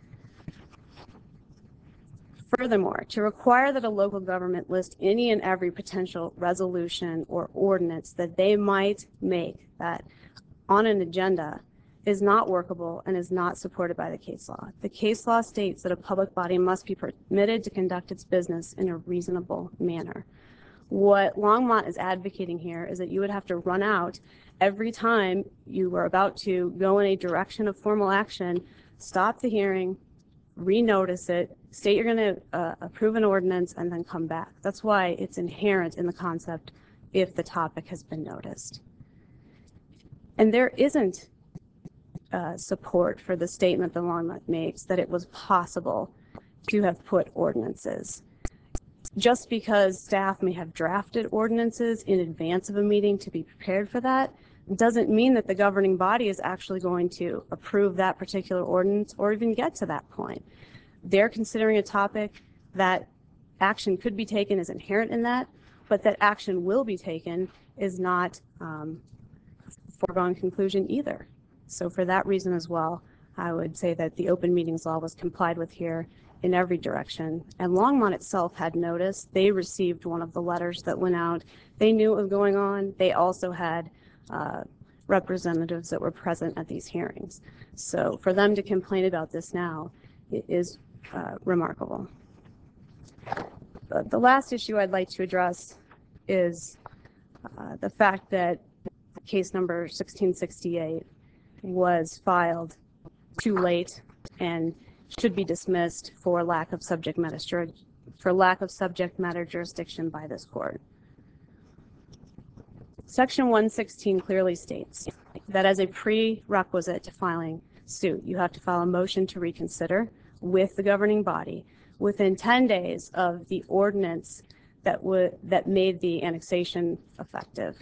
Furthermore, to require that a local government list any and every potential resolution or ordinance that they might make that on an agenda is not workable and is not supported by the case law. The case law states that a public body must be permitted to conduct its business in a reasonable manner. What Longmont is advocating here is that you would have to run out every time you were about to go in a direction of formal action, stop the hearing, renotice it, state you're going to approve an ordinance, and then come back. That's why it's inherent in the concept if the topic has been noticed. And there isn't support for the statement that Longmont makes that it was possible to have put ordinances. Just because staff may have drafted ordinances in advance of a meeting to be prepared for that doesn't mean that the governing body is actually going to approve that particular ordinance or even get to that point. They're considering a topic that action could be taken is inherent in that, but that action will be taken is not foregone conclusion either. So for that reason as well, I would say that the Open Meetings Law was complied with here in every direction. And Longmont itself had notice. They received one of the letters that went out. They knew what was going on. They also had representatives that were present at these hearings. So for them to complain about this now is remarkable. The last issue I'd like to address is the fact that case number 1668 was filed too late and should be dismissed for lack of subject matter for lack of subject matter jurisdiction by this court. Section 116 clearly states that as a prerequisite to filing suit, you have to file a motion to reconsider with the governing body within 10 days of the ordinance that made the annexation effective.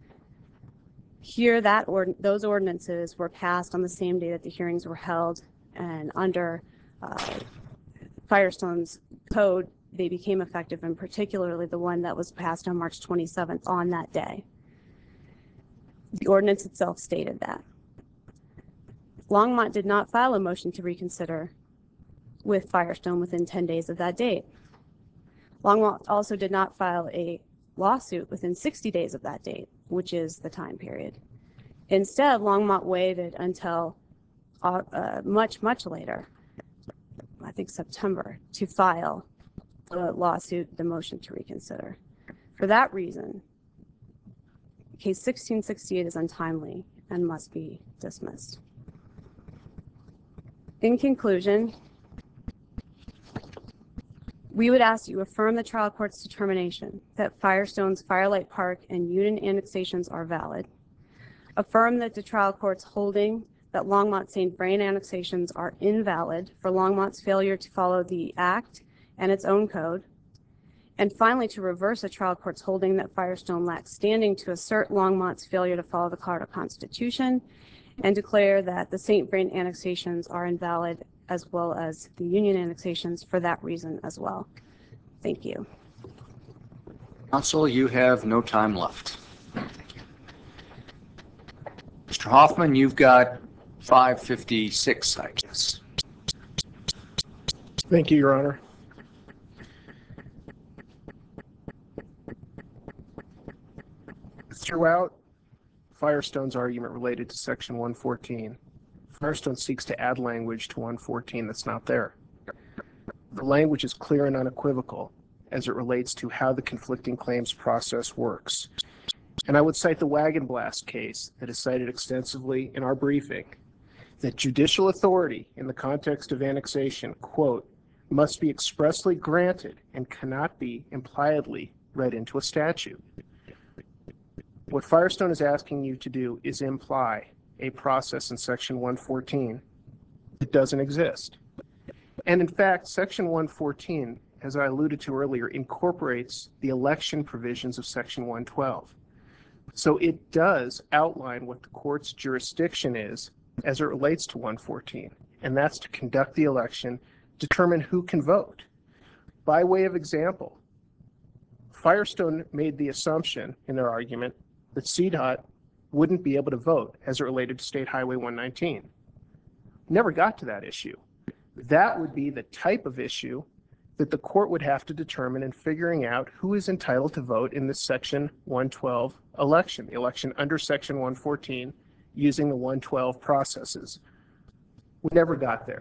Here, those ordinances were passed on the same day that the hearings were held, and under Firestone's code, they became effective, and particularly the one that was passed on March 27th on that day. The ordinance itself stated that. Longmont did not file a motion to reconsider with Firestone within 10 days of that date. Longmont also did not file a lawsuit within 60 days of that date, which is the time period. Instead, Longmont waited until much later, I think September, to file the lawsuit, the motion to reconsider. For that reason, case 1668 is untimely and must be dismissed. In conclusion, we would ask you affirm the trial court's determination that Firestone's Firelight Park and Union annexations are valid. Affirm that the trial court's holding that Longmont St. Vrain annexations are invalid for Longmont's failure to follow the Act and its own code. And finally, to reverse the trial court's holding that Firestone lacks standing to assert Longmont's failure to follow the Colorado Constitution, and declare that the St. Vrain annexations are invalid, as well as the Union annexations for that reason as well. Thank you. Counsel, you have no time left. Mr. Hoffman, you've got 5:56, I guess. Thank you, Your Honor. Throughout Firestone's argument related to Section 114, Firestone seeks to add language to 114 that's not there. The language is clear and unequivocal as it relates to how the conflicting claims process works. And I would cite the Wagon Blast case that is cited extensively in our briefing, that judicial authority in the context of annexation, quote, must be expressly granted and cannot be impliedly read into a statute. What Firestone is asking you to do is imply a process in Section 114 that doesn't exist. And in fact, Section 114, as I alluded to earlier, incorporates the election provisions of Section 112. So it does outline what the court's jurisdiction is as it relates to 114, and that's to conduct the election, determine who can vote. By way of example, Firestone made the assumption in their argument that CDOT wouldn't be able to vote as it related to State Highway 119. Never got to that issue. That would be the type of issue that the court would have to determine in figuring out who is entitled to vote in this Section 112 election, the election under Section 114 using the 112 processes. We never got there.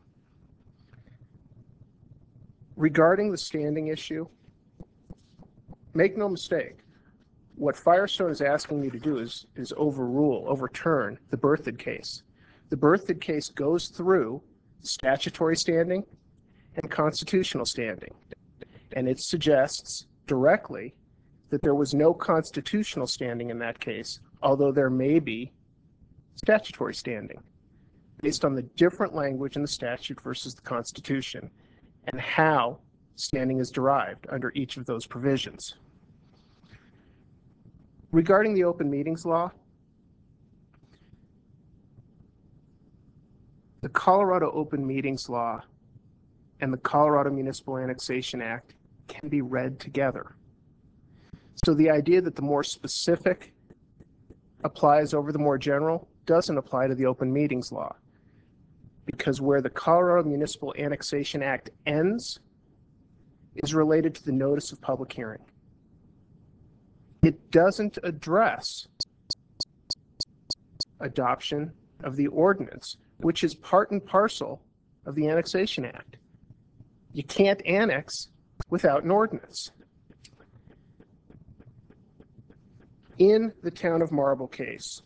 Regarding the standing issue, make no mistake, what Firestone is asking you to do is overturn the Berthoud case. The Berthoud case goes through statutory standing and constitutional standing, and it suggests directly that there was no constitutional standing in that case, although there may be statutory standing based on the different language in the statute versus the Constitution and how standing is derived under each of those provisions. Regarding the open meetings law, the Colorado Open Meetings Law and the Colorado Municipal Annexation Act can be read together. So the idea that the more specific applies over the more general doesn't apply to the Open Meetings Law, because where the Colorado Municipal Annexation Act ends is related to the notice of public hearing. It doesn't address adoption of the ordinance, which is part and parcel of the Annexation Act. You can't annex without an ordinance. In the Town of Marble case,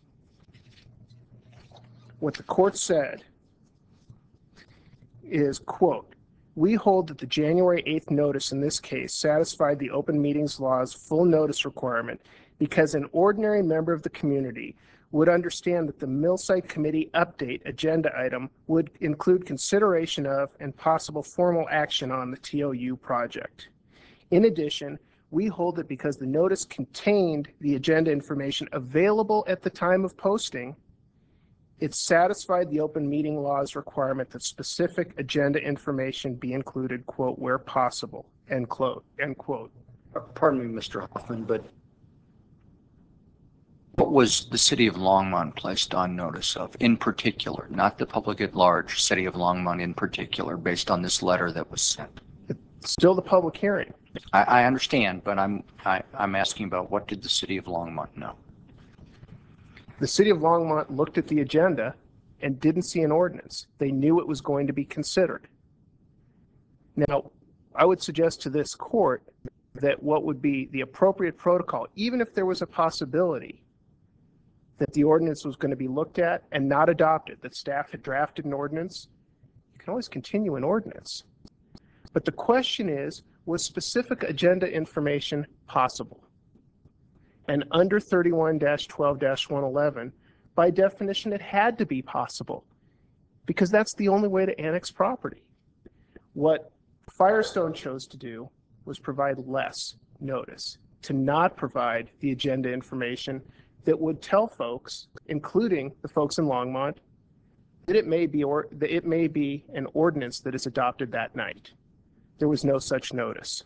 what the court said is, quote, We hold that the January 8th notice in this case satisfied the open meetings law's full notice requirement because an ordinary member of the community would understand that the mill site committee update agenda item would include consideration of and possible formal action on the TOU project. In addition, we hold that because the notice contained the agenda information available at the time of posting, it satisfied the open meeting law's requirement that specific agenda information be included, quote, where possible, end quote, end quote. Pardon me, Mr. Hoffman, but what was the city of Longmont placed on notice of in particular, not the public at large, city of Longmont in particular, based on this letter that was sent? It's still the public hearing. I understand, but I'm asking about what did the city of Longmont know? The city of Longmont looked at the agenda and didn't see an ordinance. They knew it was going to be considered. Now, I would suggest to this court that what would be the appropriate protocol, even if there was a possibility that the ordinance was going to be looked at and not adopted, that staff had drafted an ordinance, you can always continue an ordinance. But the question is, was specific agenda information possible? And under 31-12-111, by definition, it had to be possible because that's the only way to annex property. What Firestone chose to do was provide less notice, to not provide the agenda information that would tell folks, including the folks in Longmont, that it may be an ordinance that is adopted that night. There was no such notice.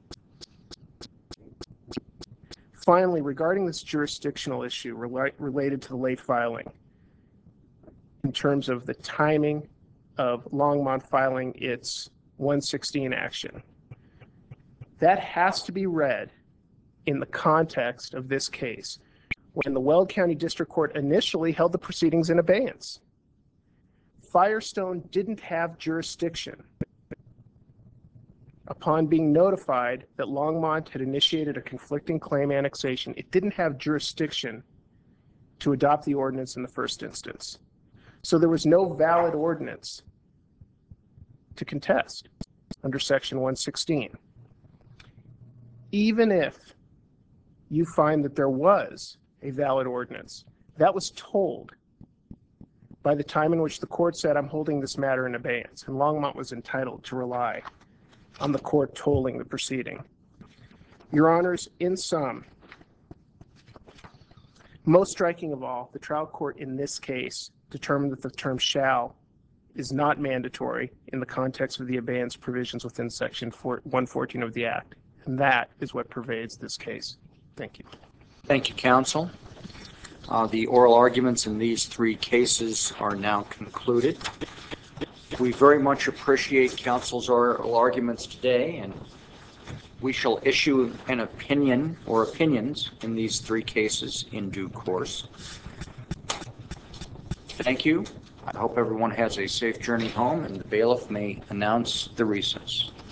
Finally, regarding this jurisdictional issue related to the late filing, in terms of the timing of Longmont filing its 116 action, that has to be read in the context of this case, when the Weld County District Court initially held the proceedings in abeyance. Firestone didn't have jurisdiction. Upon being notified that Longmont had initiated a conflicting claim annexation, it didn't have jurisdiction to adopt the ordinance in the first instance. So there was no valid ordinance to contest under Section 116. Even if you find that there was a valid ordinance, that was told by the time in which the court said, I'm holding this matter in abeyance, and Longmont was entitled to rely on the court tolling the proceeding. Your Honors, in sum, most striking of all, the trial court in this case determined that the term shall is not mandatory in the context of the abeyance provisions within Section 114 of the Act. And that is what pervades this case. Thank you. Thank you, counsel. The oral arguments in these three cases are now concluded. We very much appreciate counsel's oral arguments today, and we shall issue an opinion or opinions in these three cases in due course. Thank you. I hope everyone has a safe journey home, and the bailiff may announce the recess.